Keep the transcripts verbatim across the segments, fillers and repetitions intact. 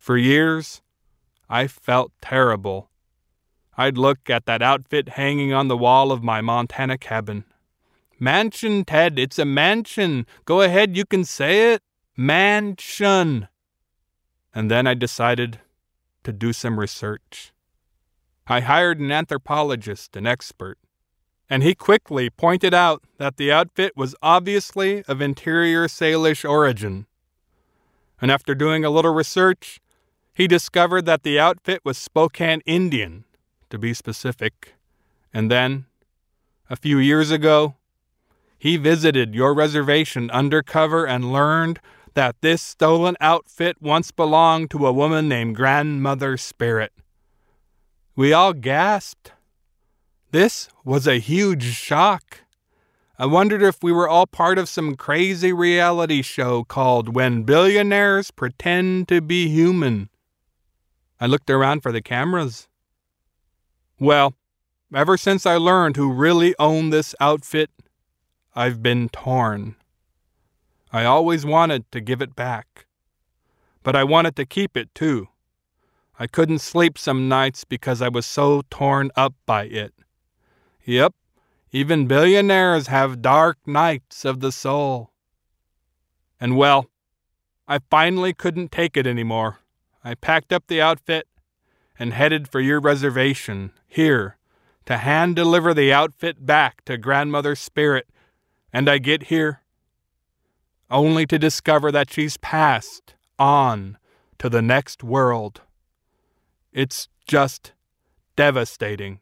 For years, I felt terrible. I'd look at that outfit hanging on the wall of my Montana cabin. Mansion, Ted, it's a mansion. Go ahead, you can say it. Mansion. And then I decided to do some research. I hired an anthropologist, an expert, and he quickly pointed out that the outfit was obviously of interior Salish origin. And after doing a little research, he discovered that the outfit was Spokane Indian, to be specific. And then, a few years ago, he visited your reservation undercover and learned that this stolen outfit once belonged to a woman named Grandmother Spirit. We all gasped. This was a huge shock. I wondered if we were all part of some crazy reality show called When Billionaires Pretend to Be Human. I looked around for the cameras. Well, ever since I learned who really owned this outfit, I've been torn. I always wanted to give it back, but I wanted to keep it too. I couldn't sleep some nights because I was so torn up by it. Yep, even billionaires have dark nights of the soul. And well, I finally couldn't take it anymore. I packed up the outfit and headed for your reservation here to hand deliver the outfit back to Grandmother Spirit. And I get here only to discover that she's passed on to the next world. It's just devastating.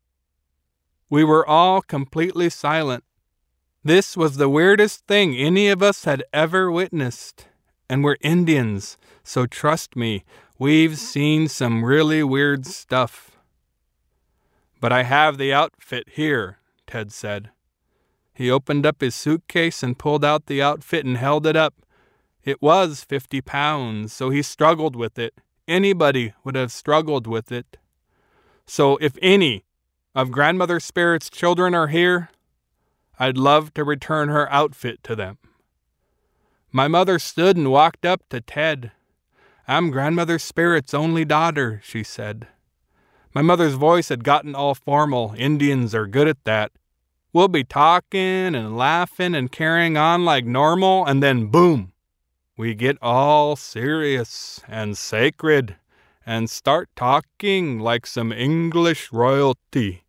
We were all completely silent. This was the weirdest thing any of us had ever witnessed. And we're Indians, so trust me, we've seen some really weird stuff. But I have the outfit here, Ted said. He opened up his suitcase and pulled out the outfit and held it up. It was fifty pounds, so he struggled with it. Anybody would have struggled with it. So if any of Grandmother Spirit's children are here, I'd love to return her outfit to them. My mother stood and walked up to Ted. I'm Grandmother Spirit's only daughter, she said. My mother's voice had gotten all formal. Indians are good at that. We'll be talking and laughing and carrying on like normal, and then boom, we get all serious and sacred and start talking like some English royalty.